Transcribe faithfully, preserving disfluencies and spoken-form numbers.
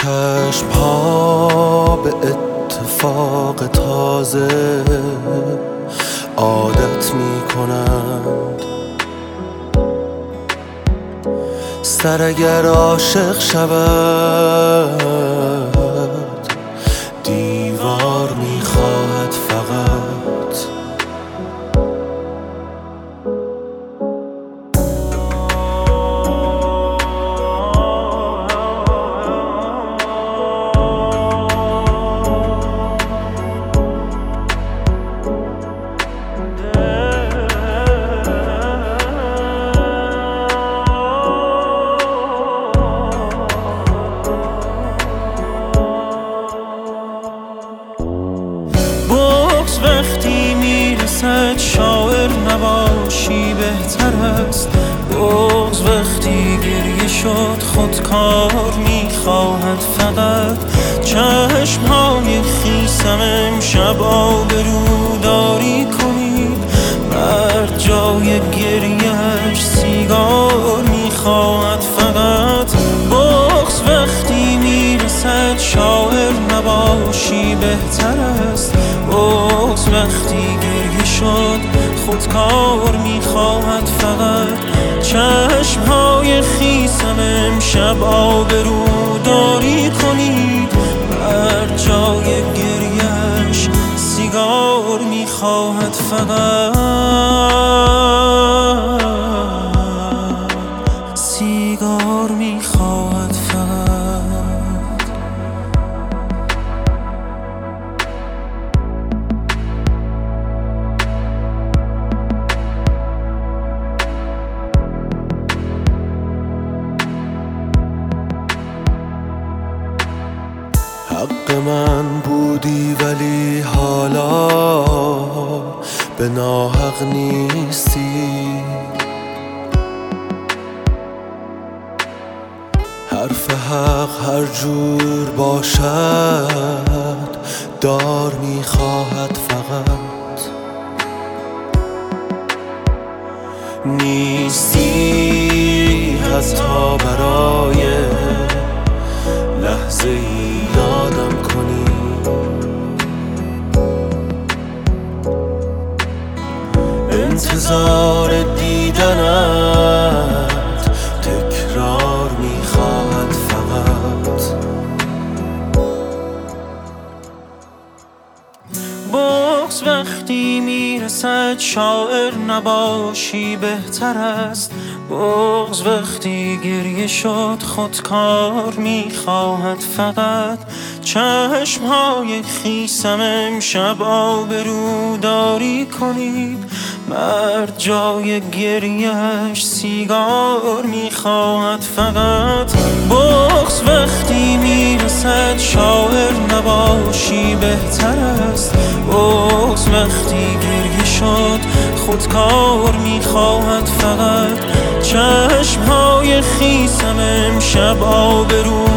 چشم ها به اتفاق تازه عادت می کنند. سر اگر عاشق شود دیوار می خواهد فقط. وقتی میرسد شاعر نباشی بهتر است. بغض وقتی گریه شد خودکار میخواهد فقط. چشمهای خیسم امشب آبروداری کنید. مرد جای گریهش سیگار میخواهد فقط. بغض وقتی میرسد شاعر نباشی بهتر است. بغض وقتی گریه شد خودکار میخواهد فقط. چشمهای خیسم امشب آبروداری کنید. بر جای گریهش سیگار میخواهد فقط. سیگار میخواهد فقط. حق من بودی ولی حالا به ناحق نیستی. حرف حق هر جور باشد دار میخواهد فقط. نیستی حتی برای لحظه ای یادم کنی. انتظار دیدنت تکرار میخواهد فقط. بغض وقتی میرسد شاعر نباشی بهتر است. بغض وقتی گریه شد خودکار میخواهد فقط. چشمهای خیسم امشب آبروداری کنید. مرد جای گریهش سیگار میخواهد فقط. بغض وقتی میرسد شاعر نباشی بهتر است. بغض وقتی گریه شد خودکار میخواهد فقط. چشمهای خیسم امشب آبرو